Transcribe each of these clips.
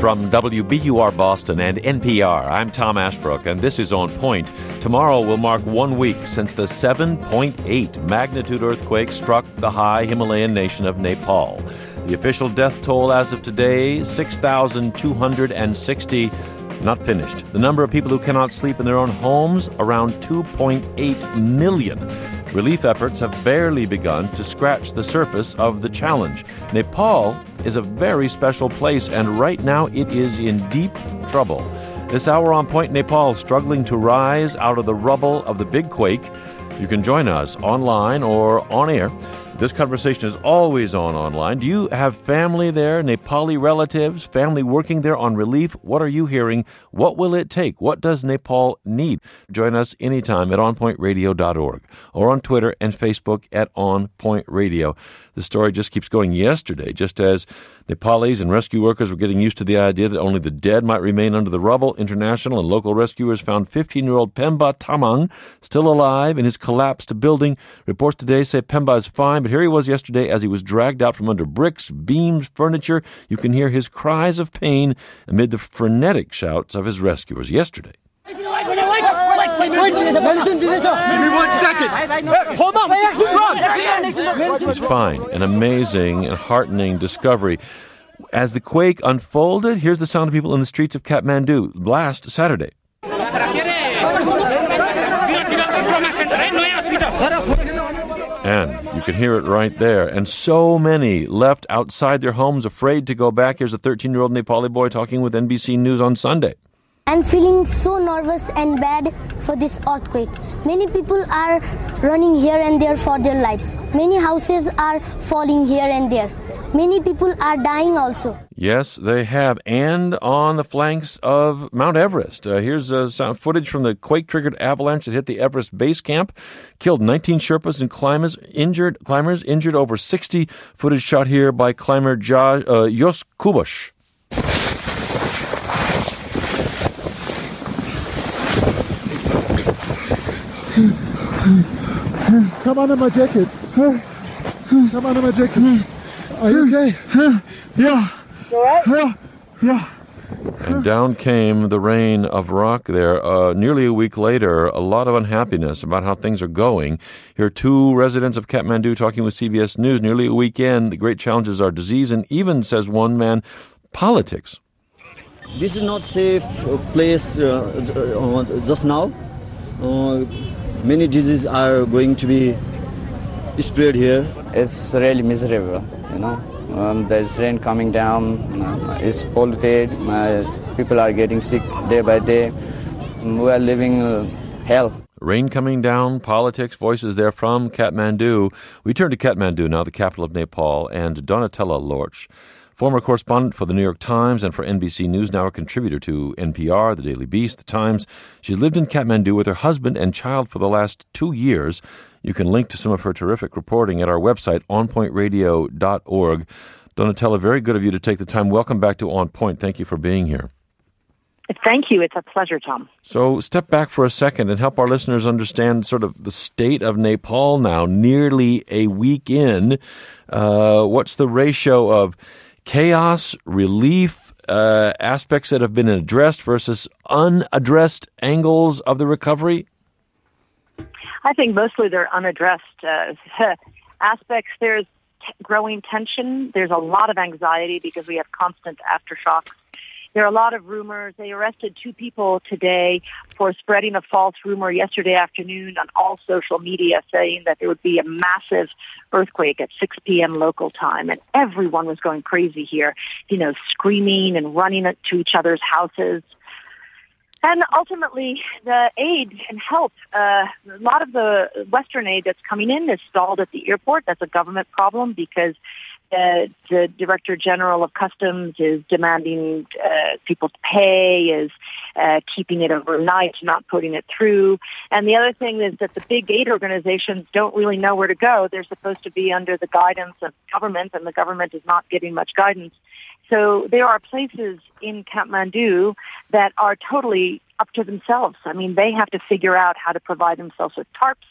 From WBUR Boston and NPR, I'm Tom Ashbrook, and this is On Point. Tomorrow will mark 1 week since the 7.8 magnitude earthquake struck the high Himalayan nation of Nepal. The official death toll as of today, 6,260, not finished. The number of people who cannot sleep in their own homes, around 2.8 million. Relief efforts have barely begun to scratch the surface of the challenge. Nepal is a very special place, and right now it is in deep trouble. This hour on Point, Nepal struggling to rise out of the rubble of the big quake. You can join us online or on air. This conversation is always online. Do you have family there, Nepali relatives, family working there on relief? What are you hearing? What will it take? What does Nepal need? Join us anytime at onpointradio.org or on Twitter and Facebook at onpointradio. The story just keeps going. Yesterday, just as Nepalis and rescue workers were getting used to the idea that only the dead might remain under the rubble, international and local rescuers found 15-year-old Pemba Tamang still alive in his collapsed building. Reports today say Pemba is fine, but here he was yesterday as he was dragged out from under bricks, beams, furniture. You can hear his cries of pain amid the frenetic shouts of his rescuers yesterday. Give me 1 second. Hold on. It was fine, an amazing and heartening discovery. As the quake unfolded, here's the sound of people in the streets of Kathmandu last Saturday. And you can hear it right there. And so many left outside their homes, afraid to go back. Here's a 13-year-old Nepali boy talking with NBC News on Sunday. I'm feeling so nervous and bad for this earthquake. Many people are running here and there for their lives. Many houses are falling here and there. Many people are dying also. Yes, they have. And on the flanks of Mount Everest. Here's some footage from the quake-triggered avalanche that hit the Everest base camp. Killed 19 Sherpas and climbers, injured over 60. Footage shot here by climber Jos Kubosh. Come under my jacket. Come under my jacket. Are you okay? Yeah. You all right? Yeah. And down came the rain of rock there. Nearly a week later, a lot of unhappiness about how things are going. Here are two residents of Kathmandu talking with CBS News. Nearly a week in, the great challenges are disease and even, says one man, politics. This is not safe place just now. Many diseases are going to be spread here. It's really miserable, There's rain coming down, it's polluted, people are getting sick day by day. We are living hell. Rain coming down, politics, voices there from Kathmandu. We turn to Kathmandu now, the capital of Nepal, and Donatella Lorch. Former correspondent for the New York Times and for NBC News, now a contributor to NPR, The Daily Beast, The Times. She's lived in Kathmandu with her husband and child for the last 2 years. You can link to some of her terrific reporting at our website, onpointradio.org. Donatella, very good of you to take the time. Welcome back to On Point. Thank you for being here. Thank you. It's a pleasure, Tom. So step back for a second and help our listeners understand sort of the state of Nepal now, nearly a week in. What's the ratio of chaos, relief, aspects that have been addressed versus unaddressed angles of the recovery? I think mostly they're unaddressed aspects. There's growing tension. There's a lot of anxiety because we have constant aftershocks. There are a lot of rumors. They arrested 2 people today for spreading a false rumor yesterday afternoon on all social media saying that there would be a massive earthquake at 6 p.m. local time. And everyone was going crazy here, screaming and running to each other's houses. And ultimately, the aid and help, a lot of the Western aid that's coming in is stalled at the airport. That's a government problem because the Director General of Customs is demanding people to pay, is keeping it overnight, not putting it through. And the other thing is that the big aid organizations don't really know where to go. They're supposed to be under the guidance of government, and the government is not getting much guidance. So there are places in Kathmandu that are totally up to themselves. I mean, they have to figure out how to provide themselves with tarps,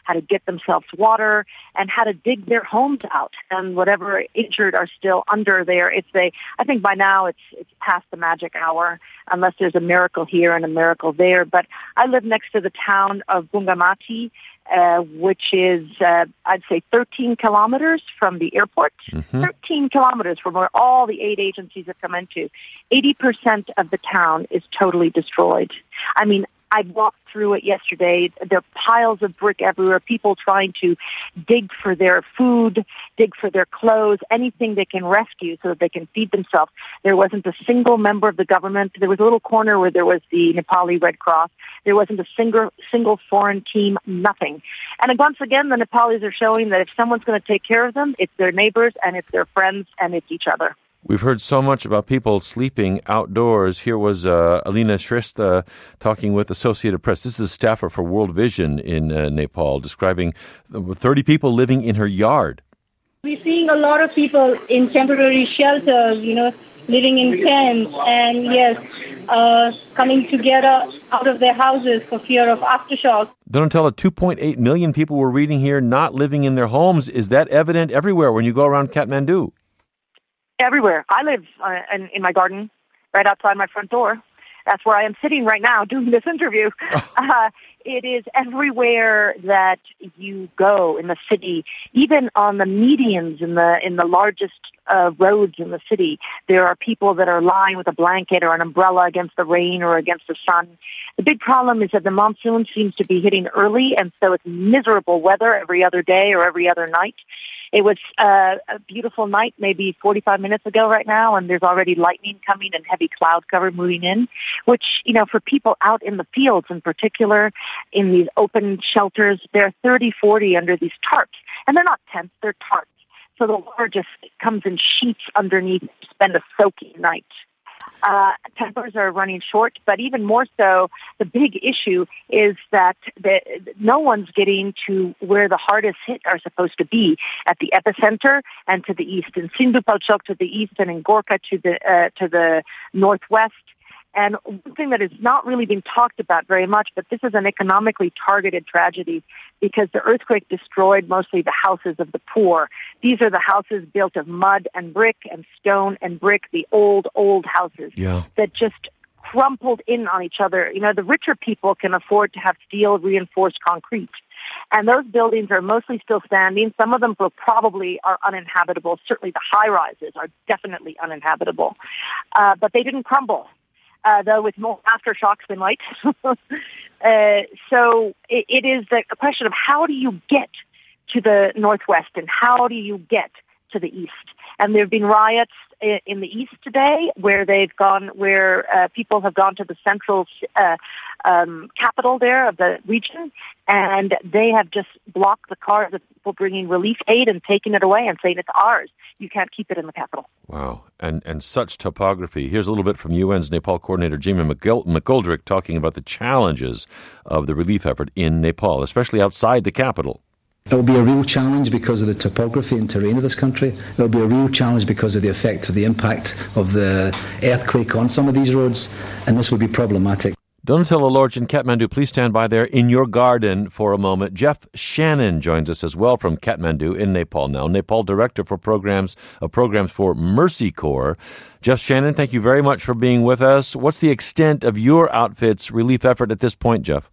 how to get themselves water, and how to dig their homes out. And whatever injured are still under there. I think by now it's past the magic hour, unless there's a miracle here and a miracle there. But I live next to the town of Bungamati, which is, I'd say, 13 kilometers from the airport. 13 kilometers from where all the aid agencies have come into. 80% of the town is totally destroyed. I mean, I walked through it yesterday. There are piles of brick everywhere, people trying to dig for their food, dig for their clothes, anything they can rescue so that they can feed themselves. There wasn't a single member of the government. There was a little corner where there was the Nepali Red Cross. There wasn't a single foreign team, nothing. And once again, the Nepalis are showing that if someone's going to take care of them, it's their neighbors and it's their friends and it's each other. We've heard so much about people sleeping outdoors. Here was Alina Shrestha talking with Associated Press. This is a staffer for World Vision in Nepal, describing 30 people living in her yard. We're seeing a lot of people in temporary shelters, living in tents, and coming together out of their houses for fear of aftershock. Donatella, 2.8 million people we're reading here not living in their homes. Is that evident everywhere when you go around Kathmandu? Everywhere. I live in my garden, right outside my front door. That's where I am sitting right now doing this interview. It is everywhere that you go in the city, even on the medians in the largest roads in the city. There are people that are lying with a blanket or an umbrella against the rain or against the sun. The big problem is that the monsoon seems to be hitting early, and so it's miserable weather every other day or every other night. It was a beautiful night maybe 45 minutes ago right now, and there's already lightning coming and heavy cloud cover moving in, which, for people out in the fields in particular, in these open shelters, they're 30, 40 under these tarps. And they're not tents, they're tarps. So the water just comes in sheets underneath to spend a soaking night. Tempers are running short, but even more so, the big issue is that no one's getting to where the hardest hit are supposed to be, at the epicenter and to the east, in Sindhupalchok to the east and in Gorkha to the northwest. And one thing that has not really been talked about very much, but this is an economically targeted tragedy because the earthquake destroyed mostly the houses of the poor. These are the houses built of mud and brick and stone and brick, the old houses that just crumpled in on each other. The richer people can afford to have steel reinforced concrete. And those buildings are mostly still standing. Some of them probably are uninhabitable. Certainly the high-rises are definitely uninhabitable. But they didn't crumble. Though with more aftershocks than light. So it is a question of how do you get to the northwest and how do you get to the east? And there have been riots in the east today where people have gone to the central capital there of the region, and they have just blocked the cars of people bringing relief aid and taking it away and saying it's ours. You can't keep it in the capital. Wow. And such topography. Here's a little bit from UN's Nepal coordinator, Jamie McGoldrick, talking about the challenges of the relief effort in Nepal, especially outside the capital. It will be a real challenge because of the topography and terrain of this country. It will be a real challenge because of the effect of the impact of the earthquake on some of these roads, and this will be problematic. Donatella Lorch in Kathmandu, please stand by there in your garden for a moment. Jeff Shannon joins us as well from Kathmandu in Nepal now, Nepal Director for Programs for Mercy Corps. Jeff Shannon, thank you very much for being with us. What's the extent of your outfit's relief effort at this point, Jeff?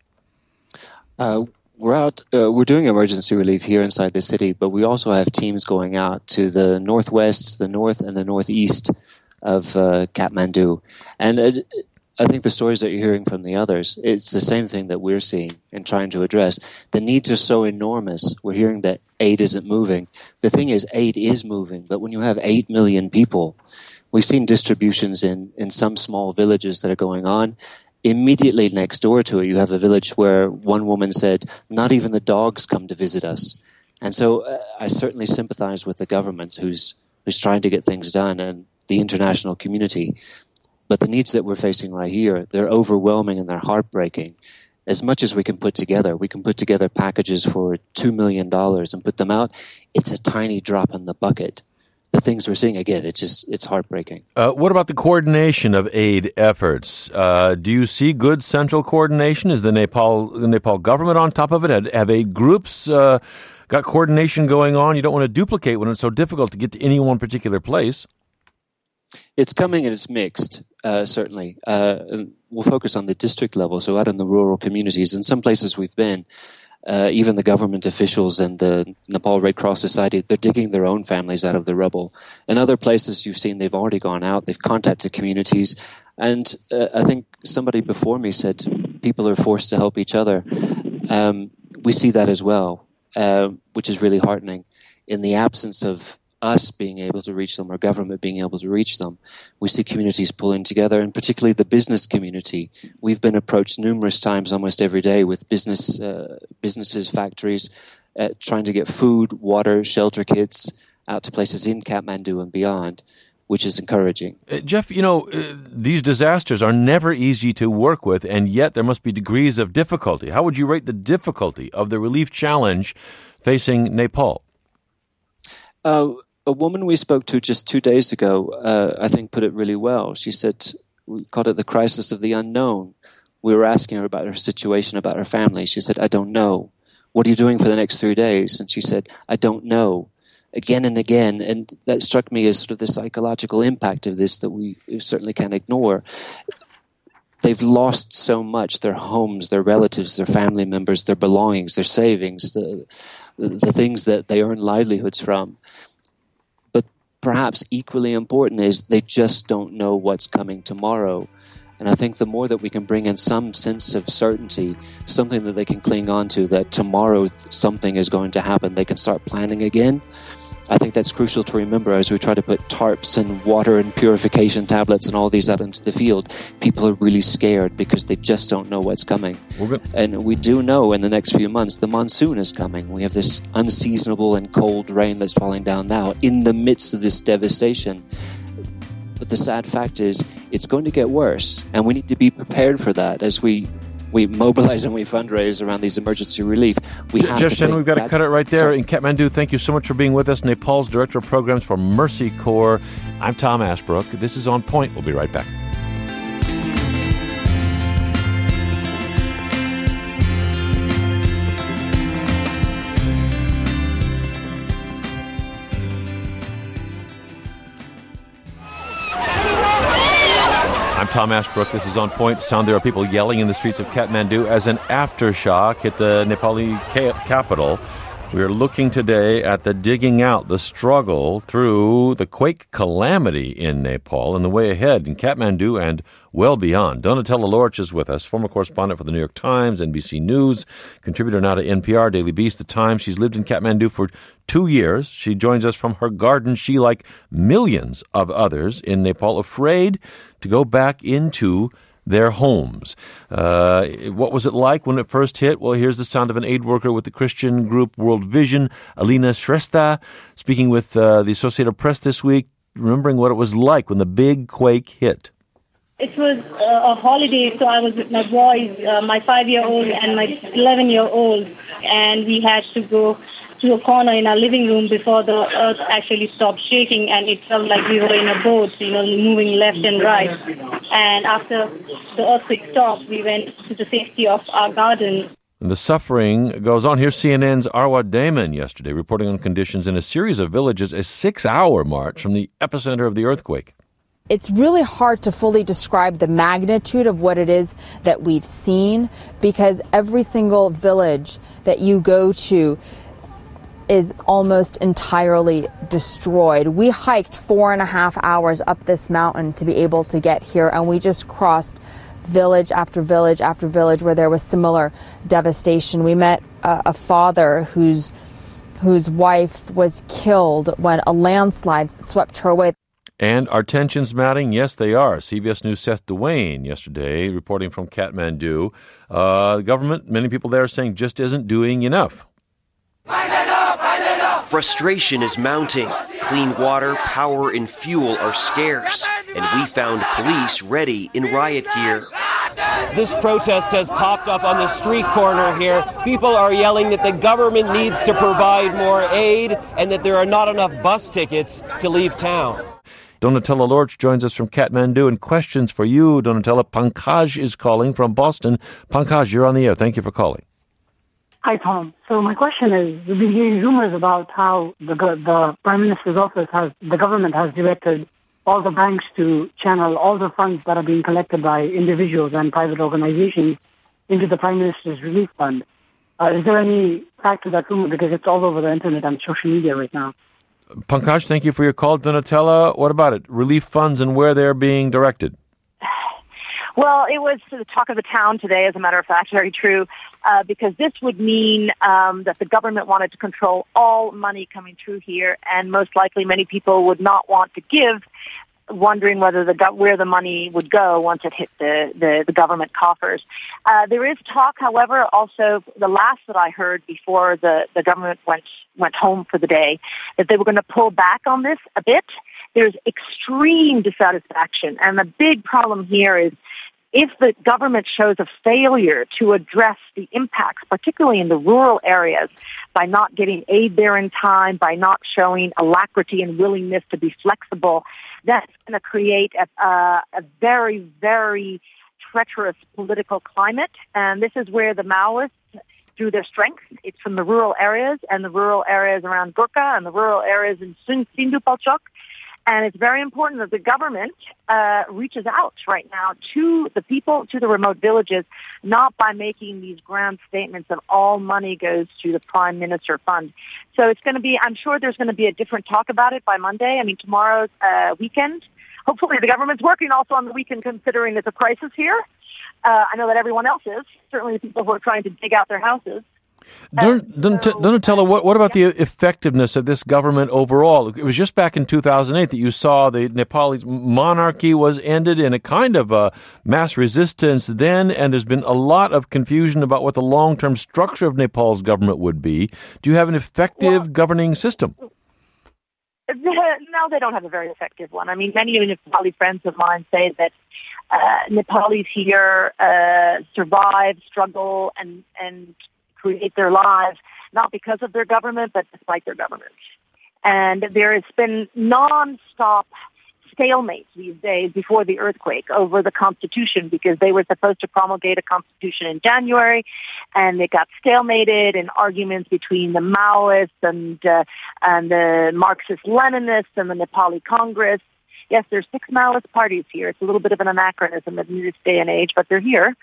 We're doing emergency relief here inside the city, but we also have teams going out to the northwest, the north, and the northeast of Kathmandu. And I think the stories that you're hearing from the others, it's the same thing that we're seeing and trying to address. The needs are so enormous. We're hearing that aid isn't moving. The thing is, aid is moving, but when you have 8 million people, we've seen distributions in some small villages that are going on. Immediately next door to it, you have a village where one woman said, not even the dogs come to visit us. And so I certainly sympathize with the government who's trying to get things done and the international community. But the needs that we're facing right here, they're overwhelming and they're heartbreaking. As much as we can put together packages for $2 million and put them out. It's a tiny drop in the bucket. the things we're seeing, again, it's heartbreaking. What about the coordination of aid efforts? Do you see good central coordination? Is the Nepal government on top of it? Have aid groups got coordination going on? You don't want to duplicate when it's so difficult to get to any one particular place. It's coming and it's mixed, certainly. We'll focus on the district level, so out in the rural communities. In some places we've been, even the government officials and the Nepal Red Cross Society, they're digging their own families out of the rubble. In other places you've seen, they've already gone out, they've contacted communities. And I think somebody before me said people are forced to help each other. We see that as well, which is really heartening. In the absence of us being able to reach them or government being able to reach them, we see communities pulling together, and particularly the business community. We've been approached numerous times, almost every day, with businesses, factories, trying to get food, water, shelter kits out to places in Kathmandu and beyond, which is encouraging. Jeff, these disasters are never easy to work with, and yet there must be degrees of difficulty. How would you rate the difficulty of the relief challenge facing Nepal? A woman we spoke to just 2 days ago, I think, put it really well. She said, we called it the crisis of the unknown. We were asking her about her situation, about her family. She said, I don't know. What are you doing for the next 3 days? And she said, I don't know. Again and again. And that struck me as sort of the psychological impact of this that we certainly can't ignore. They've lost so much, their homes, their relatives, their family members, their belongings, their savings, the things that they earn livelihoods from. Perhaps equally important is they just don't know what's coming tomorrow. And I think the more that we can bring in some sense of certainty, something that they can cling on to, that tomorrow something is going to happen, they can start planning again. I think that's crucial to remember as we try to put tarps and water and purification tablets and all these out into the field. People are really scared because they just don't know what's coming. And we do know in the next few months the monsoon is coming. We have this unseasonable and cold rain that's falling down now in the midst of this devastation. But the sad fact is it's going to get worse, and we need to be prepared for that as we mobilize and we fundraise around these emergency relief. Jeff Shannon, we've got to cut it right there. In Kathmandu, thank you so much for being with us. Nepal's Director of Programs for Mercy Corps. I'm Tom Ashbrook. This is On Point. We'll be right back. I'm Tom Ashbrook. This is On Point. Sound there are people yelling in the streets of Kathmandu as an aftershock hit the Nepali capital. We are looking today at the digging out, the struggle through the quake calamity in Nepal and the way ahead in Kathmandu and well beyond. Donatella Lorch is with us, former correspondent for the New York Times, NBC News, contributor now to NPR, Daily Beast, The Times. She's lived in Kathmandu for 2 years. She joins us from her garden. She, like millions of others in Nepal, afraid to go back into their homes. What was it like when it first hit? Well, here's the sound of an aid worker with the Christian group World Vision, Alina Shrestha, speaking with the Associated Press this week, remembering what it was like when the big quake hit. It was a holiday, so I was with my boys, my 5-year-old and my 11-year-old, and we had to go to a corner in our living room before the earth actually stopped shaking, and it felt like we were in a boat, moving left and right. And after the earthquake stopped, we went to the safety of our garden. And the suffering goes on. Here's CNN's Arwa Damon yesterday reporting on conditions in a series of villages, a 6-hour march from the epicenter of the earthquake. It's really hard to fully describe the magnitude of what it is that we've seen, because every single village that you go to is almost entirely destroyed. We hiked 4.5 hours up this mountain to be able to get here, and we just crossed village after village after village where there was similar devastation. We met a father whose wife was killed when a landslide swept her away. And are tensions mounting? Yes, they are. CBS News' Seth Duane yesterday reporting from Kathmandu. The government, many people there are saying, just isn't doing enough. Frustration is mounting. Clean water, power, and fuel are scarce. And we found police ready in riot gear. this protest has popped up on the street corner here. People are yelling that the government needs to provide more aid and that there are not enough bus tickets to leave town. Donatella Lorch joins us from Kathmandu, and questions for you, Donatella. Pankaj is calling from Boston. Pankaj, you're on the air. Thank you for calling. Hi, Tom. So my question is, we've been hearing rumors about how the Prime Minister's office the government has directed all the banks to channel all the funds that are being collected by individuals and private organizations into the Prime Minister's Relief Fund. Is there any fact to that rumor? Because it's all over the internet and social media right now. Pankaj, thank you for your call. Donatella, what about it? Relief funds and where they're being directed? Well, it was the talk of the town today, as a matter of fact, very true, because this would mean that the government wanted to control all money coming through here, and most likely many people would not want to give, wondering whether where the money would go once it hit the government coffers. There is talk, however, also the last that I heard before the government went home for the day, that they were going to pull back on this a bit. There's extreme dissatisfaction, and the big problem here is if the government shows a failure to address the impacts, particularly in the rural areas, by not getting aid there in time, by not showing alacrity and willingness to be flexible, that's going to create a very, very treacherous political climate. And this is where the Maoists drew their strength. It's from the rural areas, and the rural areas around Gurkha and the rural areas in Sindhu Palchok. And it's very important that the government reaches out right now to the people, to the remote villages, not by making these grand statements of all money goes to the Prime Minister Fund. So it's going to be, I'm sure there's going to be a different talk about it by Monday. I mean, tomorrow's weekend. Hopefully the government's working also on the weekend, considering there's a crisis here. I know that everyone else is, certainly the people who are trying to dig out their houses. Donatella, what about the effectiveness of this government overall? It was just back in 2008 that you saw the Nepali monarchy was ended in a kind of a mass resistance then, and there's been a lot of confusion about what the long-term structure of Nepal's government would be. Do you have an effective governing system? No, they don't have a very effective one. I mean, many of the Nepali friends of mine say that Nepalis here survive, struggle, and create their lives, not because of their government, but despite their government. And there has been non-stop stalemates these days before the earthquake over the Constitution, because they were supposed to promulgate a Constitution in January, and it got stalemated in arguments between the Maoists and the Marxist-Leninists and the Nepali Congress. Yes, there's 6 Maoist parties here. It's a little bit of an anachronism in this day and age, but they're here.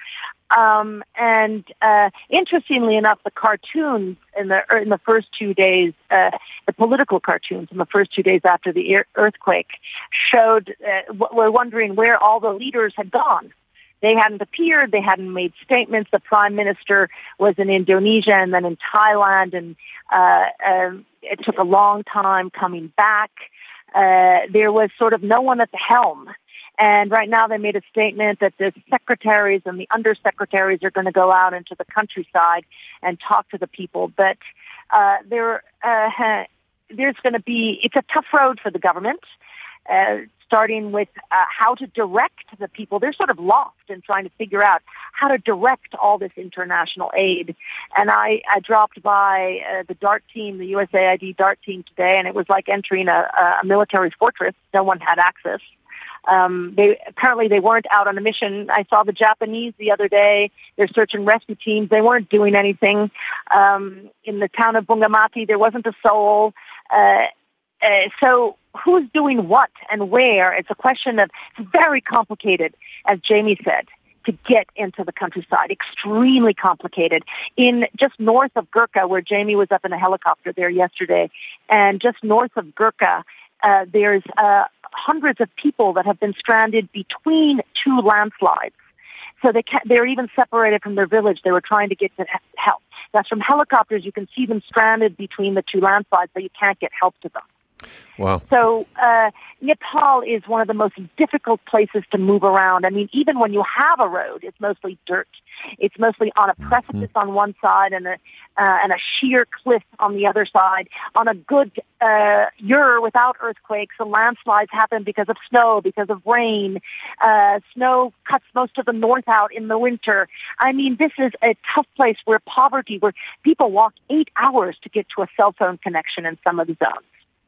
Interestingly enough, the cartoons in the first 2 days, the political cartoons in the first 2 days after the earthquake showed, we're wondering where all the leaders had gone. They hadn't appeared. They hadn't made statements. The prime minister was in Indonesia and then in Thailand, and it took a long time coming back. There was sort of no one at the helm. And right now they made a statement that the secretaries and the undersecretaries are going to go out into the countryside and talk to the people. But there's going to be, it's a tough road for the government, starting with how to direct the people. They're sort of lost in trying to figure out how to direct all this international aid. And I dropped by the DART team, the USAID DART team today, and it was like entering a military fortress. No one had access. They weren't out on a mission. I saw the Japanese the other day. Their search and rescue teams, they weren't doing anything. In the town of Bungamati, there wasn't a soul. So who's doing what and where? It's a question of, it's very complicated, as Jamie said, to get into the countryside. Extremely complicated. In just north of Gurkha, where Jamie was up in a helicopter there yesterday, and just north of Gurkha, there's hundreds of people that have been stranded between 2 landslides. So they're even separated from their village. They were trying to get to help. That's from helicopters. You can see them stranded between the 2 landslides, but you can't get help to them. Wow. So Nepal is one of the most difficult places to move around. I mean, even when you have a road, it's mostly dirt. It's mostly on a precipice on one side and a sheer cliff on the other side. On a good year without earthquakes, the landslides happen because of snow, because of rain. Snow cuts most of the north out in the winter. I mean, this is a tough place where people walk 8 hours to get to a cell phone connection in some of the zones.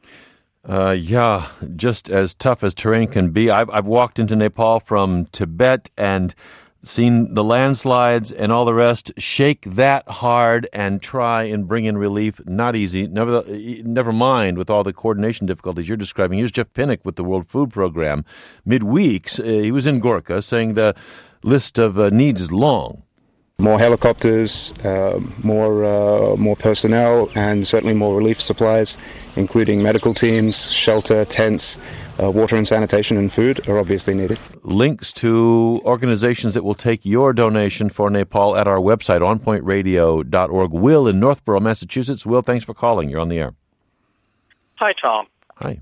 Yeah, just as tough as terrain can be. I've walked into Nepal from Tibet and seen the landslides and all the rest. Shake that hard and try and bring in relief. Not easy. Never mind with all the coordination difficulties you're describing. Here's Jeff Pinnock with the World Food Program. Midweeks, he was in Gorkha saying the list of needs is long. More helicopters, more personnel, and certainly more relief supplies, including medical teams, shelter, tents, water and sanitation, and food are obviously needed. Links to organizations that will take your donation for Nepal at our website, onpointradio.org. Will in Northborough, Massachusetts. Will, thanks for calling. You're on the air. Hi, Tom. Hi.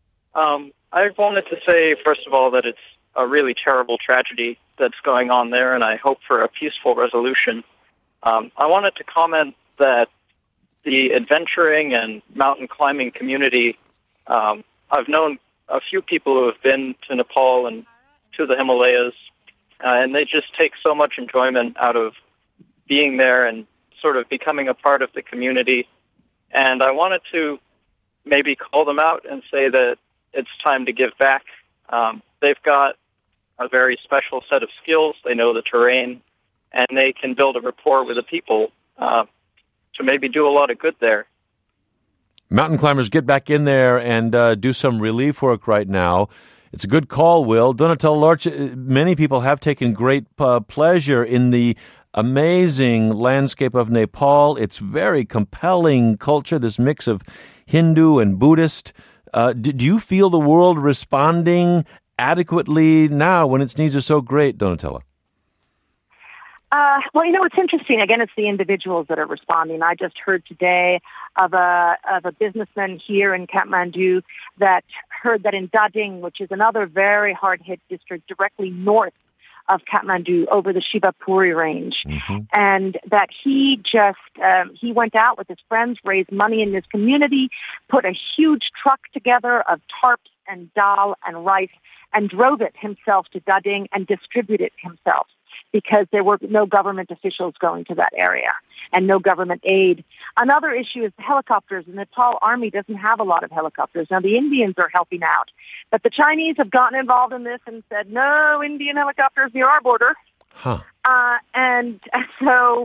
I wanted to say, first of all, that it's a really terrible tragedy that's going on there, and I hope for a peaceful resolution. I wanted to comment that the adventuring and mountain climbing community, I've known a few people who have been to Nepal and to the Himalayas, and they just take so much enjoyment out of being there and sort of becoming a part of the community. And I wanted to maybe call them out and say that it's time to give back. They've got a very special set of skills. They know the terrain, and they can build a rapport with the people to maybe do a lot of good there. Mountain climbers, get back in there and do some relief work right now. It's a good call, Will. Donatella Lorch, many people have taken great pleasure in the amazing landscape of Nepal. It's very compelling culture, this mix of Hindu and Buddhist. Do you feel the world responding adequately now when its needs are so great, Donatella? Well, it's interesting. Again, it's the individuals that are responding. I just heard today of a businessman here in Kathmandu that heard that in Dading, which is another very hard-hit district directly north of Kathmandu over the Shivapuri range, and that he went out with his friends, raised money in his community, put a huge truck together of tarps and dal and rice, and drove it himself to Dading and distributed it himself because there were no government officials going to that area and no government aid. Another issue is the helicopters. The Nepal army doesn't have a lot of helicopters. Now, the Indians are helping out, but the Chinese have gotten involved in this and said, no Indian helicopters near our border. And so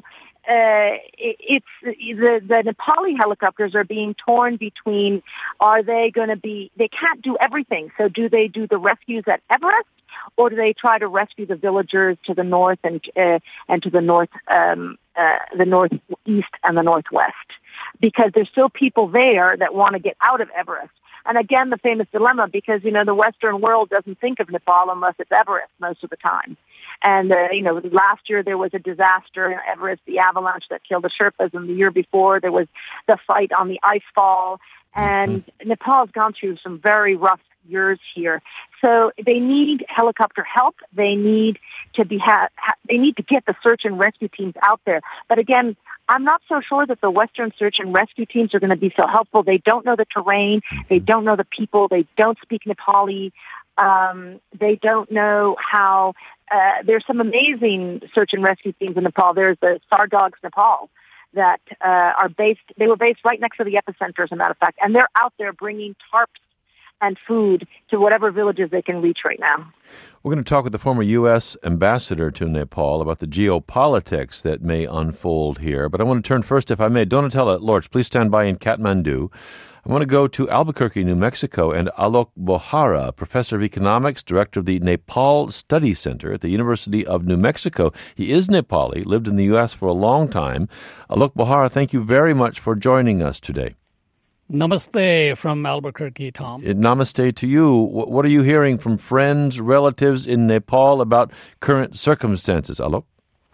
it's the Nepali helicopters are being torn between, they can't do everything. So do they do the rescues at Everest, or do they try to rescue the villagers to the north and to the north, the northeast and the northwest? Because there's still people there that want to get out of Everest. And again, the famous dilemma, because, the Western world doesn't think of Nepal unless it's Everest most of the time. And, last year there was a disaster in Everest, the avalanche that killed the Sherpas, and the year before there was the fight on the ice fall. And Nepal's gone through some very rough years here. So they need helicopter help. They need to they need to get the search and rescue teams out there. But again, I'm not so sure that the Western search and rescue teams are going to be so helpful. They don't know the terrain. They don't know the people. They don't speak Nepali. They don't know how. There's some amazing search and rescue teams in Nepal. There's the Star Dogs Nepal that they were based right next to the epicenter, as a matter of fact, and they're out there bringing tarps and food to whatever villages they can reach right now. We're going to talk with the former U.S. ambassador to Nepal about the geopolitics that may unfold here. But I want to turn first, if I may, Donatella Lorch, please stand by in Kathmandu. I want to go to Albuquerque, New Mexico, and Alok Bohra, professor of economics, director of the Nepal Study Center at the University of New Mexico. He is Nepali, lived in the U.S. for a long time. Alok Bohra, thank you very much for joining us today. Namaste from Albuquerque, Tom. Namaste to you. What are you hearing from friends, relatives in Nepal about current circumstances, Alok?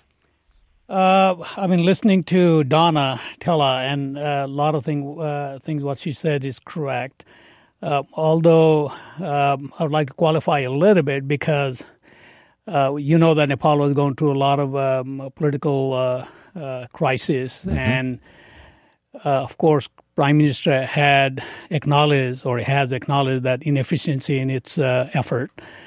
I've been listening to Donatella, and a lot of things what she said is correct. Although I would like to qualify a little bit because you know that Nepal was going through a lot of political crisis. Mm-hmm. And, of course, Prime Minister had acknowledged or has acknowledged that inefficiency in its effort.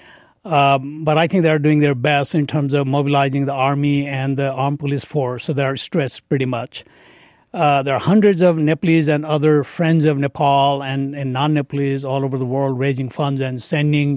But I think they're doing their best in terms of mobilizing the army and the armed police force, so they're stressed pretty much. There are hundreds of Nepalese and other friends of Nepal and non-Nepalese all over the world raising funds and sending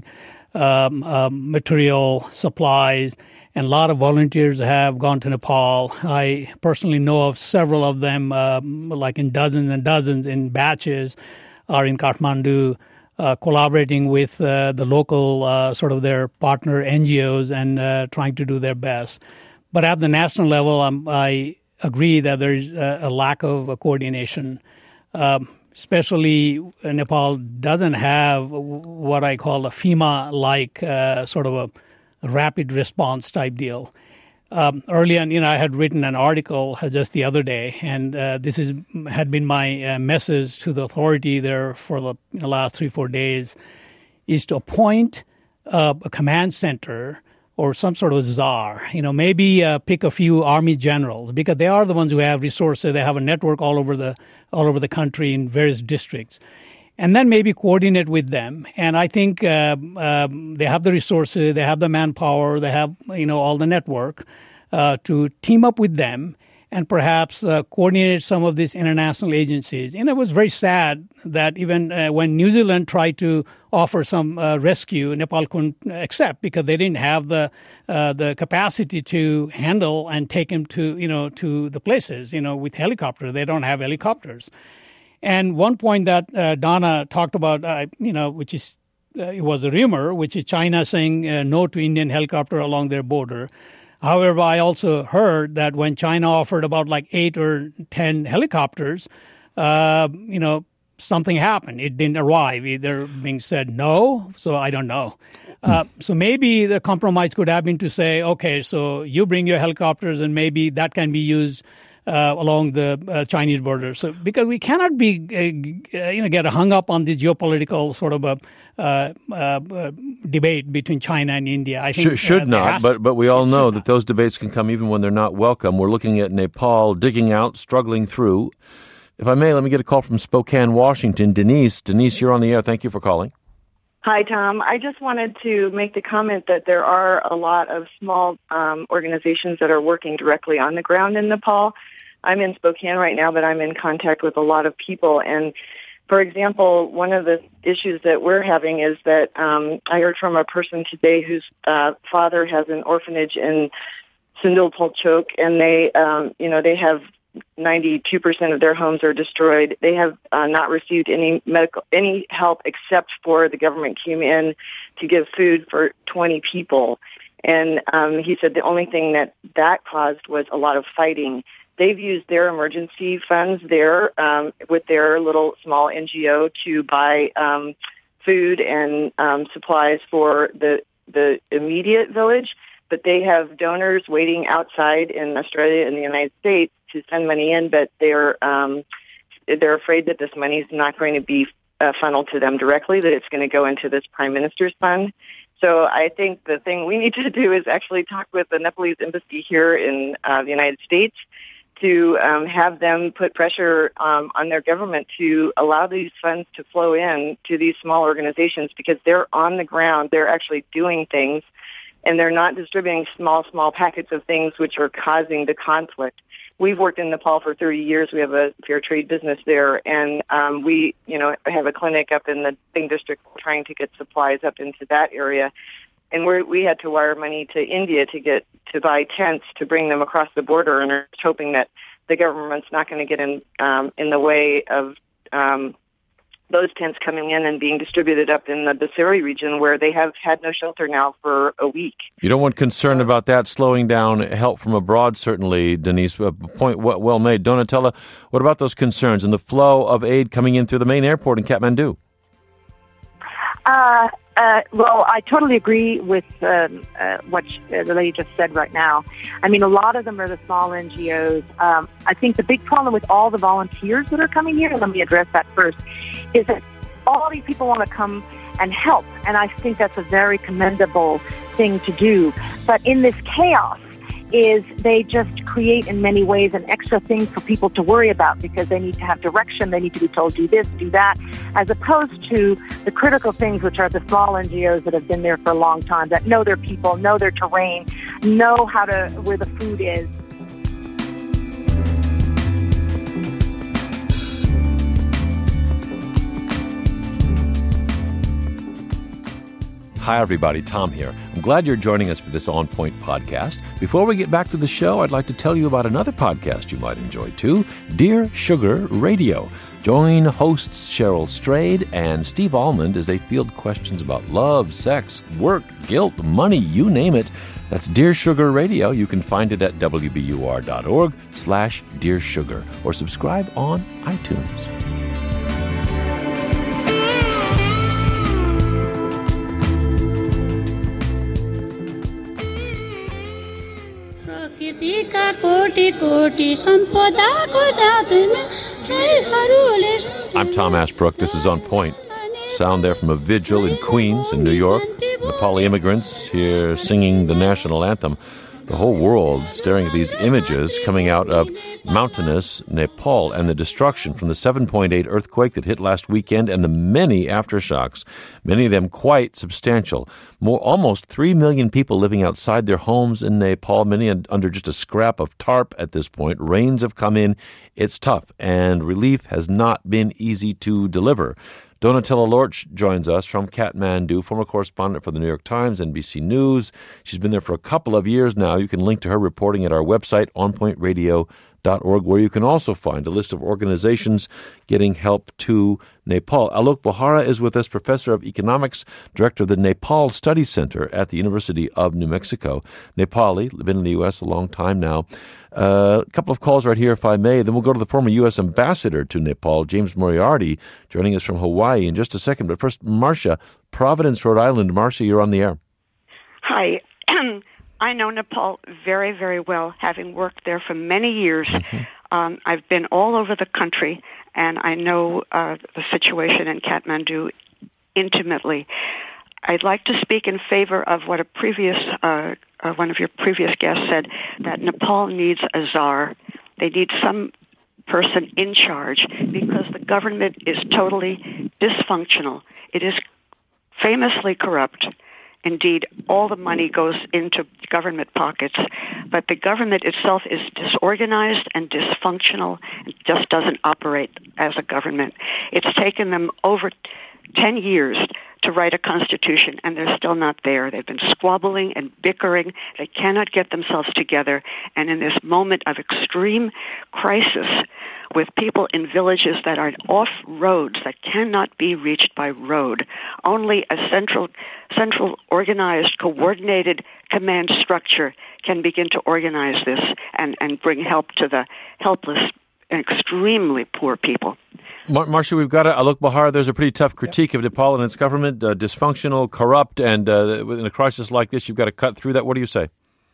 material, supplies, and a lot of volunteers have gone to Nepal. I personally know of several of them, like in dozens and dozens in batches, are in Kathmandu, collaborating with the local sort of their partner NGOs and trying to do their best. But at the national level, I agree that there's a lack of coordination. Especially Nepal doesn't have what I call a FEMA-like sort of a rapid response type deal. Early on, I had written an article just the other day, and this had been my message to the authority there for the last 3-4 days, is to appoint a command center or some sort of czar, maybe pick a few army generals, because they are the ones who have resources. They have a network all over the country in various districts, and then maybe coordinate with them. And I think they have the resources, they have the manpower, they have all the network to team up with them and perhaps coordinate some of these international agencies. And it was very sad that even when New Zealand tried to offer some rescue, Nepal couldn't accept because they didn't have the capacity to handle and take him to the places. With helicopters, they don't have helicopters. And one point that Donna talked about, which is it was a rumor, which is China saying no to Indian helicopter along their border. However, I also heard that when China offered about 8 or 10 helicopters, something happened. It didn't arrive. Either being said no, so I don't know. So maybe the compromise could have been to say, okay, so you bring your helicopters and maybe that can be used along the Chinese border. So because we cannot be, get hung up on this geopolitical sort of a debate between China and India. I think should not, but we all know that those debates can come even when they're not welcome. We're looking at Nepal digging out, struggling through. If I may, let me get a call from Spokane, Washington. Denise, you're on the air. Thank you for calling. Hi, Tom. I just wanted to make the comment that there are a lot of small organizations that are working directly on the ground in Nepal. I'm in Spokane right now, but I'm in contact with a lot of people. And, for example, one of the issues that we're having is that I heard from a person today whose father has an orphanage in Sindul Polchok, and they have 92% of their homes are destroyed. They have not received any help except for the government came in to give food for 20 people. And he said the only thing that caused was a lot of fighting. They've used their emergency funds there with their little small NGO to buy food and supplies for the immediate village, but they have donors waiting outside in Australia and the United States to send money in, but they're afraid that this money is not going to be funneled to them directly, that it's going to go into this Prime Minister's fund. So I think the thing we need to do is actually talk with the Nepalese embassy here in the United States to have them put pressure on their government to allow these funds to flow in to these small organizations, because they're on the ground, they're actually doing things, and they're not distributing small packets of things which are causing the conflict. We've worked in Nepal for 30 years. We have a fair trade business there, and we have a clinic up in the Bing district trying to get supplies up into that area. And we had to wire money to India to buy tents to bring them across the border, and are hoping that the government's not going to get in the way of those tents coming in and being distributed up in the Basari region, where they have had no shelter now for a week. You don't want concern about that slowing down help from abroad, certainly, Denise. A point well made. Donatella, what about those concerns and the flow of aid coming in through the main airport in Kathmandu? Well, I totally agree with what the lady just said right now. I mean, a lot of them are the small NGOs. I think the big problem with all the volunteers that are coming here, let me address that first, is that all these people want to come and help, and I think that's a very commendable thing to do. But in this chaos, is they just create in many ways an extra thing for people to worry about because they need to have direction, they need to be told do this, do that, as opposed to the critical things which are the small NGOs that have been there for a long time, that know their people, know their terrain, know where the food is. Hi, everybody. Tom here. I'm glad you're joining us for this On Point podcast. Before we get back to the show, I'd like to tell you about another podcast you might enjoy, too, Dear Sugar Radio. Join hosts Cheryl Strayed and Steve Almond as they field questions about love, sex, work, guilt, money, you name it. That's Dear Sugar Radio. You can find it at wbur.org/Dear Sugar or subscribe on iTunes. I'm Tom Ashbrook. This is On Point. Sound there from a vigil in Queens in New York. Nepali immigrants here singing the national anthem. The whole world staring at these images coming out of mountainous Nepal and the destruction from the 7.8 earthquake that hit last weekend and the many aftershocks, many of them quite substantial. Almost 3 million people living outside their homes in Nepal, many under just a scrap of tarp at this point. Rains have come in. It's tough, and relief has not been easy to deliver. Donatella Lorch joins us from Kathmandu, former correspondent for the New York Times, NBC News. She's been there for a couple of years now. You can link to her reporting at our website, onpointradio.org, where you can also find a list of organizations getting help to Nepal. Alok Bohra is with us, professor of economics, director of the Nepal Studies Center at the University of New Mexico. Nepali, been in the U.S. a long time now. A couple of calls right here, if I may. Then we'll go to the former U.S. ambassador to Nepal, James Moriarty, joining us from Hawaii in just a second. But first, Marcia, Providence, Rhode Island. Marcia, you're on the air. Hi. I know Nepal very, very well, having worked there for many years. Mm-hmm. I've been all over the country, and I know the situation in Kathmandu intimately. I'd like to speak in favor of what one of your previous guests said, that Nepal needs a czar. They need some person in charge because the government is totally dysfunctional. It is famously corrupt. Indeed, all the money goes into government pockets, but the government itself is disorganized and dysfunctional and just doesn't operate as a government. It's taken them over 10 years to write a constitution, and they're still not there. They've been squabbling and bickering. They cannot get themselves together. And in this moment of extreme crisis, with people in villages that are off roads that cannot be reached by road, only a central organized, coordinated command structure can begin to organize this and bring help to the helpless and extremely poor people. Marcia, we've got Alok Bohra. There's a pretty tough critique of Nepal and its government, dysfunctional, corrupt, and in a crisis like this, you've got to cut through that. What do you say?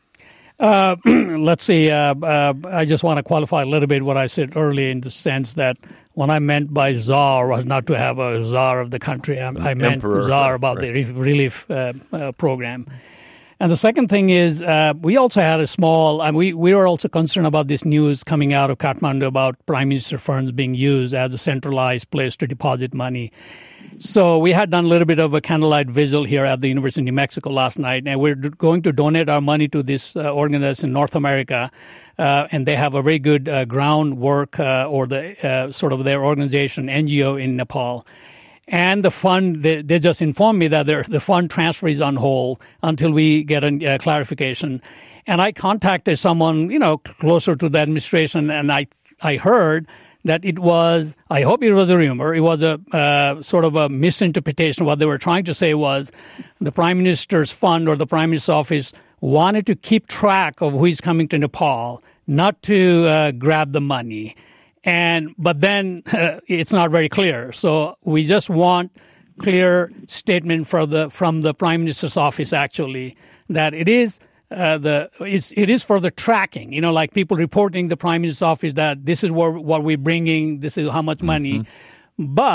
Let's see. I just want to qualify a little bit what I said earlier in the sense that what I meant by czar was not to have a czar of the country. I meant emperor, czar about the relief program. And the second thing is we also had a small, we were also concerned about this news coming out of Kathmandu about Prime Minister funds being used as a centralized place to deposit money. So we had done a little bit of a candlelight vigil here at the University of New Mexico last night, and we're going to donate our money to this organization in North America, and they have a very good groundwork or the sort of their organization, NGO in Nepal. And the fund, they just informed me that the fund transfer is on hold until we get a clarification. And I contacted someone, closer to the administration, and I heard that it was, I hope it was a rumor, it was a sort of a misinterpretation. What they were trying to say was the Prime Minister's fund or the Prime Minister's office wanted to keep track of who is coming to Nepal, not to grab the money. But then it's not very clear. So we just want clear statement from the Prime Minister's office actually that it is it is for the tracking. Like people reporting the Prime Minister's office that this is what we're bringing, this is how much money. Mm-hmm. But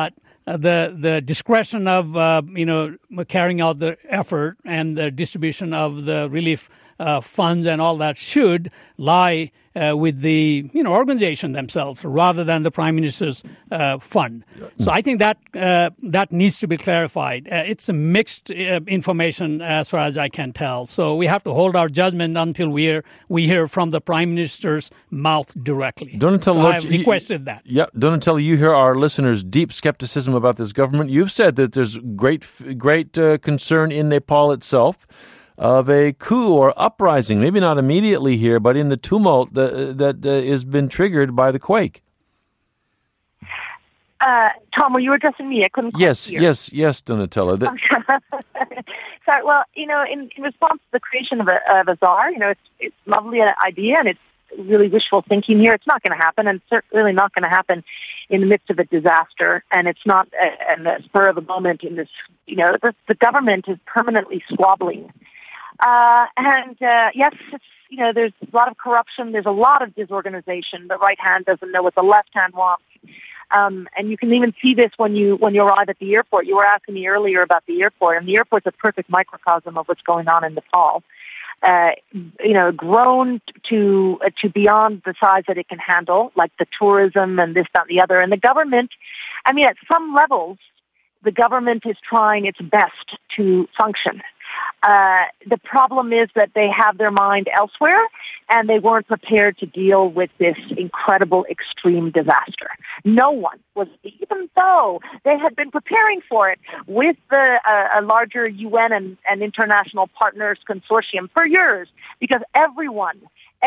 the discretion of carrying out the effort and the distribution of the relief funds and all that should lie with the organization themselves rather than the Prime Minister's fund. So I think that needs to be clarified. It's a mixed information as far as I can tell. So we have to hold our judgment until we hear from the Prime Minister's mouth directly. Donatella, I have requested that. Yeah, Donatella, you hear our listeners' deep skepticism about this government. You've said that there's great concern in Nepal itself of a coup or uprising, maybe not immediately here, but in the tumult that has been triggered by the quake. Tom, were you addressing me? I couldn't quite hear. Yes, Donatella. Sorry, well, in response to the creation of a czar, it's a lovely idea, and it's really wishful thinking here. It's not going to happen, and it's certainly not going to happen in the midst of a disaster, and it's not in the spur of the moment in this, the government is permanently squabbling. Yes, it's, there's a lot of corruption. There's a lot of disorganization. The right hand doesn't know what the left hand wants. And you can even see this when you arrive at the airport. You were asking me earlier about the airport, and the airport's a perfect microcosm of what's going on in Nepal. Grown to beyond the size that it can handle, like the tourism and this, that, and the other. And the government, at some levels, the government is trying its best to function. The problem is that they have their mind elsewhere, and they weren't prepared to deal with this incredible extreme disaster. No one was, even though they had been preparing for it with a larger UN and international partners consortium for years, because everyone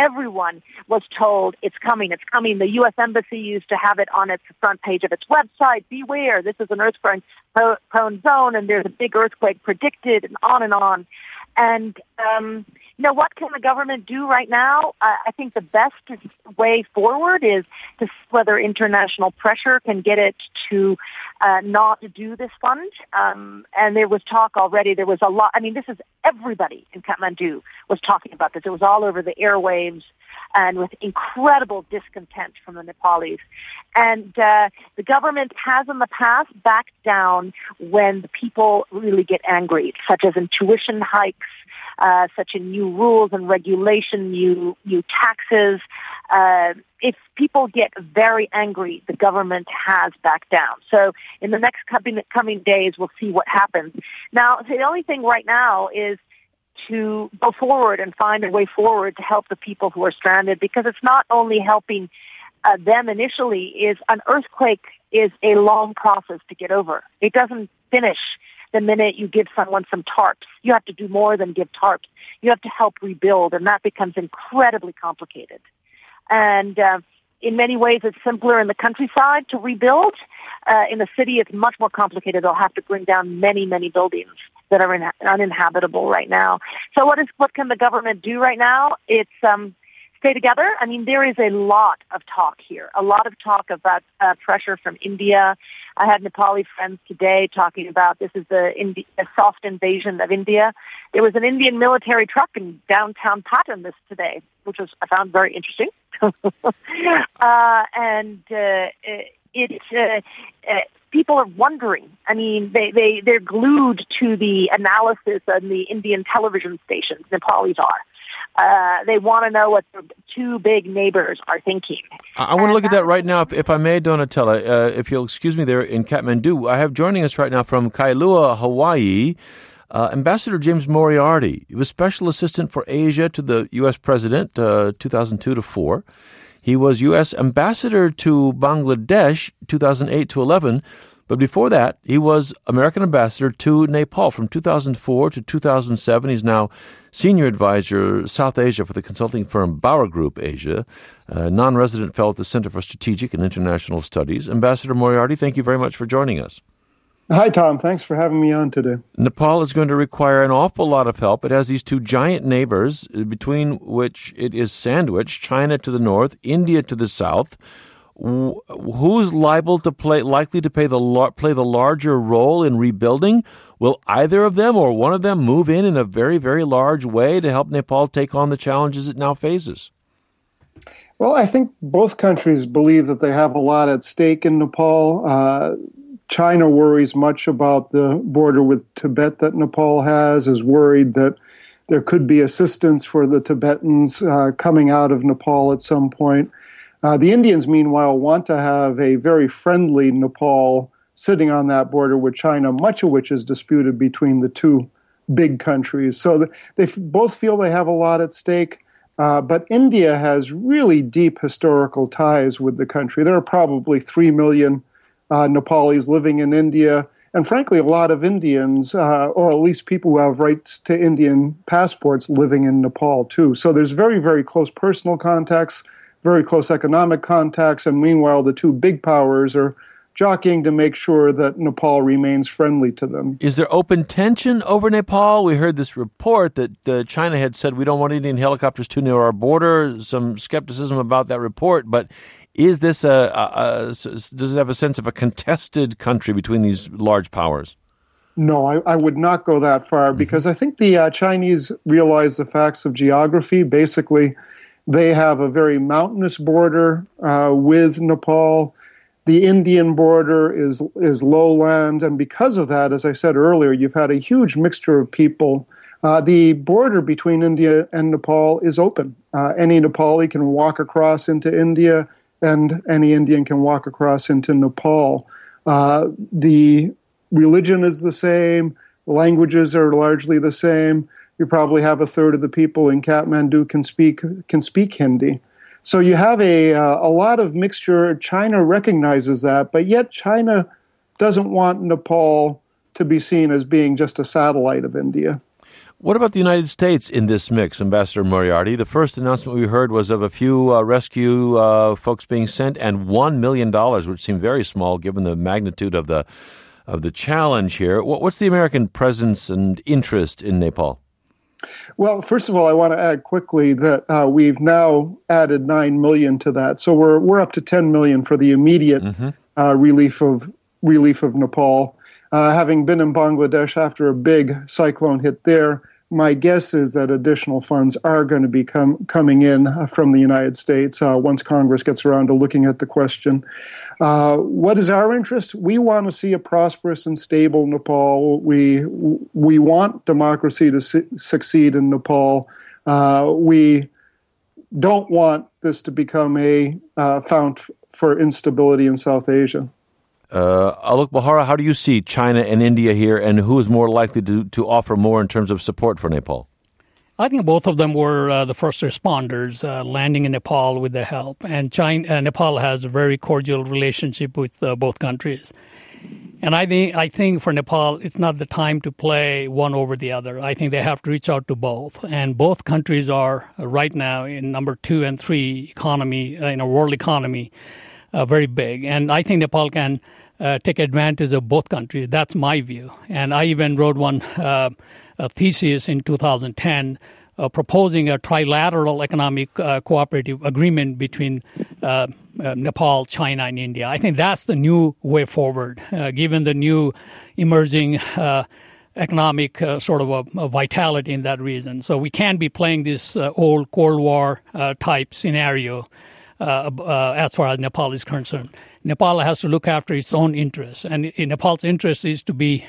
was told it's coming. The U.S. Embassy used to have it on its front page of its website. Beware, this is an earthquake-prone zone, and there's a big earthquake predicted, and on and on. And, what can the government do right now? I think the best way forward is to see whether international pressure can get it to not do this fund. And there was talk already. There was a lot. This is everybody in Kathmandu was talking about this. It was all over the airwaves and with incredible discontent from the Nepalis. And the government has in the past backed down when the people really get angry, such as in tuition hikes, such in new rules and regulation, new taxes. If people get very angry, the government has backed down. So in the next coming days, we'll see what happens. Now, the only thing right now is to go forward and find a way forward to help the people who are stranded, because it's not only helping them initially. Is an earthquake is a long process to get over. It doesn't finish the minute you give someone some tarps. You have to do more than give tarps. You have to help rebuild, and that becomes incredibly complicated. And in many ways, it's simpler in the countryside to rebuild. In the city, it's much more complicated. They'll have to bring down many, many buildings that are uninhabitable right now. So what can the government do right now? It's stay together. There is a lot of talk here, a lot of talk about pressure from India. I had Nepali friends today talking about this is a soft invasion of India. There was an Indian military truck in downtown Patan today, which I found very interesting. People are wondering. They're glued to the analysis on the Indian television stations. Nepalis are. They want to know what the two big neighbors are thinking. I want to look at that right now, if I may, Donatella. If you'll excuse me there in Kathmandu, I have joining us right now from Kailua, Hawaii, Ambassador James Moriarty. He was Special Assistant for Asia to the U.S. President, 2002 to 4. He was U.S. Ambassador to Bangladesh, 2008 to 11. But before that, he was American Ambassador to Nepal from 2004 to 2007. He's now Senior Advisor, South Asia for the consulting firm Bauer Group Asia, non-resident fellow at the Center for Strategic and International Studies. Ambassador Moriarty, thank you very much for joining us. Hi, Tom. Thanks for having me on today. Nepal is going to require an awful lot of help. It has these two giant neighbors, between which it is sandwiched, China to the north, India to the south. Who's likely to play the larger role in rebuilding? Will either of them or one of them move in a very, very large way to help Nepal take on the challenges it now faces? Well, I think both countries believe that they have a lot at stake in Nepal. China worries much about the border with Tibet that Nepal has, is worried that there could be assistance for the Tibetans coming out of Nepal at some point. The Indians, meanwhile, want to have a very friendly Nepal sitting on that border with China, much of which is disputed between the two big countries. So they both feel they have a lot at stake. But India has really deep historical ties with the country. There are probably 3 million Nepalis living in India, and frankly, a lot of Indians, or at least people who have rights to Indian passports, living in Nepal too. So there's very, very close personal contacts, very close economic contacts, and meanwhile, the two big powers are jockeying to make sure that Nepal remains friendly to them. Is there open tension over Nepal? We heard this report that China had said we don't want Indian helicopters too near our border. Some skepticism about that report, but is this does it have a sense of a contested country between these large powers? No, I would not go that far, because I think the Chinese realize the facts of geography. Basically, they have a very mountainous border with Nepal. The Indian border is lowland, and because of that, as I said earlier, you've had a huge mixture of people. The border between India and Nepal is open. Any Nepali can walk across into India, and any Indian can walk across into Nepal. The religion is the same. Languages are largely the same. You probably have a third of the people in Kathmandu can speak Hindi. So you have a lot of mixture. China recognizes that, but yet China doesn't want Nepal to be seen as being just a satellite of India. What about the United States in this mix, Ambassador Moriarty? The first announcement we heard was of a few rescue folks being sent and $1 million, which seemed very small given the magnitude of the challenge here. What's the American presence and interest in Nepal? Well, first of all, I want to add quickly that we've now added $9 million to that, so we're up to $10 million for the immediate relief of Nepal. Having been in Bangladesh after a big cyclone hit there, my guess is that additional funds are going to be coming in from the United States once Congress gets around to looking at the question. What is our interest? We want to see a prosperous and stable Nepal. We want democracy to succeed in Nepal. We don't want this to become a fount for instability in South Asia. Alok Bahara, how do you see China and India here, and who is more likely to offer more in terms of support for Nepal? I think both of them were the first responders landing in Nepal with the help. And Nepal has a very cordial relationship with both countries. And I think for Nepal, it's not the time to play one over the other. I think they have to reach out to both. And both countries are right now in number 2 and 3 economy, in a world economy, very big. And I think Nepal can take advantage of both countries. That's my view. And I even wrote one a thesis in 2010 proposing a trilateral economic cooperative agreement between Nepal, China, and India. I think that's the new way forward, given the new emerging economic sort of a vitality in that region. So we can't be playing this old Cold War type scenario as far as Nepal is concerned. Nepal has to look after its own interests, and Nepal's interest is to be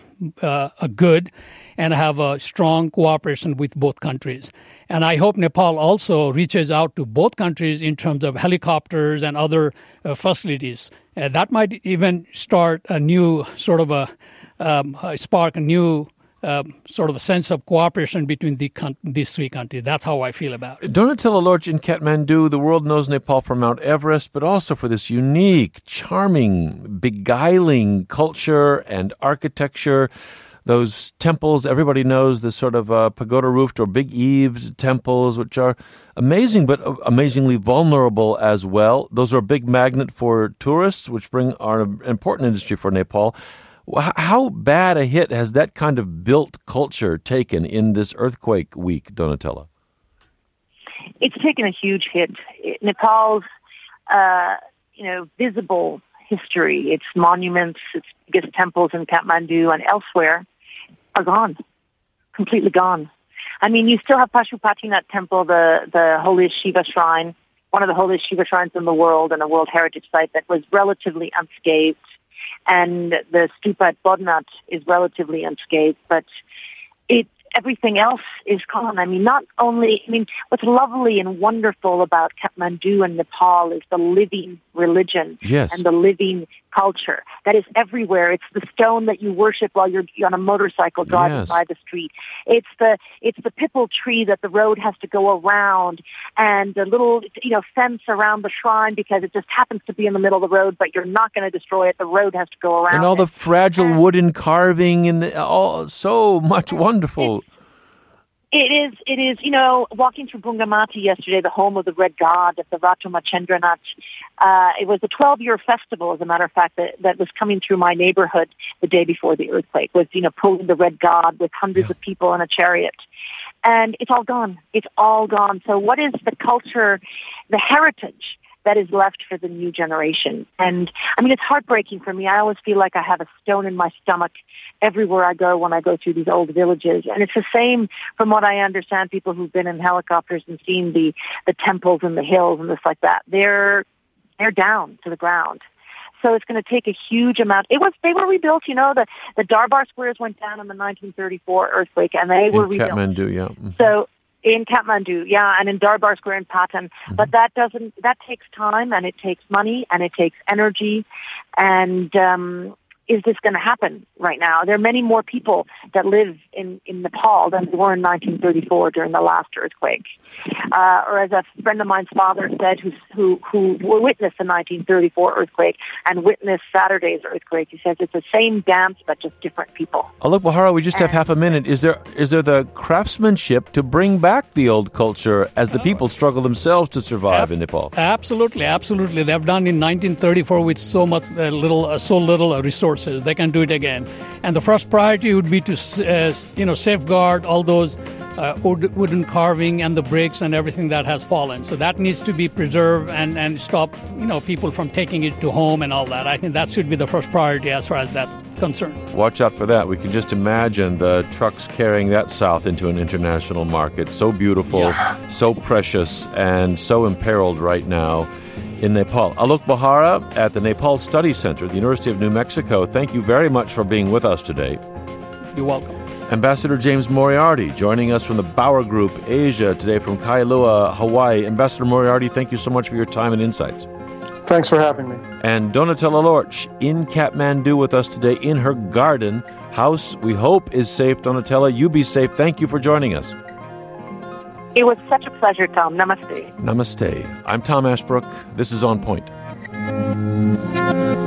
good and have a strong cooperation with both countries. And I hope Nepal also reaches out to both countries in terms of helicopters and other facilities. That might even start a new sort of spark a new sort of a sense of cooperation between these three countries. That's how I feel about it. Donatella Lorch in Kathmandu, the world knows Nepal for Mount Everest, but also for this unique, charming, beguiling culture and architecture. Those temples, everybody knows the sort of pagoda-roofed or big-eaved temples, which are amazing, but amazingly vulnerable as well. Those are a big magnet for tourists, which are an important industry for Nepal. How bad a hit has that kind of built culture taken in this earthquake week, Donatella? It's taken a huge hit. Nepal's, visible history, its monuments, its biggest temples in Kathmandu and elsewhere are gone, completely gone. I mean, you still have Pashupatinath Temple, the holiest Shiva shrine, one of the holiest Shiva shrines in the world and a World Heritage Site that was relatively unscathed. and the stupa at Bodhnath is relatively unscathed, but everything else is gone. What's lovely and wonderful about Kathmandu and Nepal is the living religion and the living culture that is everywhere. It's the stone that you worship while you're on a motorcycle driving by the street. It's the pipal tree that the road has to go around, and the little fence around the shrine because it just happens to be in the middle of the road, but you're not going to destroy it. The road has to go around. And all the fragile wooden carving and so much wonderful. It is, walking through Bungamati yesterday, the home of the Red God, of the Ratu Machendranath. It was a 12-year festival, as a matter of fact, that was coming through my neighborhood the day before the earthquake, was, pulling the Red God with hundreds of people in a chariot. And it's all gone. It's all gone. So what is the culture, the heritage that is left for the new generation? And it's heartbreaking for me. I always feel like I have a stone in my stomach everywhere I go when I go through these old villages. And it's the same from what I understand, people who've been in helicopters and seen the temples and the hills and this like that. They're down to the ground. So it's going to take a huge amount. They were rebuilt, the Darbar squares went down in the 1934 earthquake, and they were rebuilt. Kathmandu, yeah. Mm-hmm. So in Kathmandu, and in Darbar Square in Patan. Mm-hmm. But that takes time, and it takes money, and it takes energy, and is this going to happen right now? There are many more people that live in Nepal than there were in 1934 during the last earthquake. Or as a friend of mine's father said, who witnessed the 1934 earthquake and witnessed Saturday's earthquake, he says it's the same dance but just different people. Alok Bahara, we just have half a minute. Is there the craftsmanship to bring back the old culture as the people struggle themselves to survive in Nepal? Absolutely. They've done in 1934 with so little resources. They can do it again. And the first priority would be to safeguard all those wooden carving and the bricks and everything that has fallen. So that needs to be preserved and stop people from taking it to home and all that. I think that should be the first priority as far as that's concerned. Watch out for that. We can just imagine the trucks carrying that south into an international market. So beautiful, so precious, and so imperiled right now in Nepal. Alok Bahara at the Nepal Study Center at the University of New Mexico, thank you very much for being with us today. You're welcome. Ambassador James Moriarty joining us from the Bauer Group Asia today from Kailua, Hawaii. Ambassador Moriarty, thank you so much for your time and insights. Thanks for having me. And Donatella Lorch in Kathmandu with us today in her garden. House, we hope, is safe. Donatella, you be safe. Thank you for joining us. It was such a pleasure, Tom. Namaste. Namaste. I'm Tom Ashbrook. This is On Point.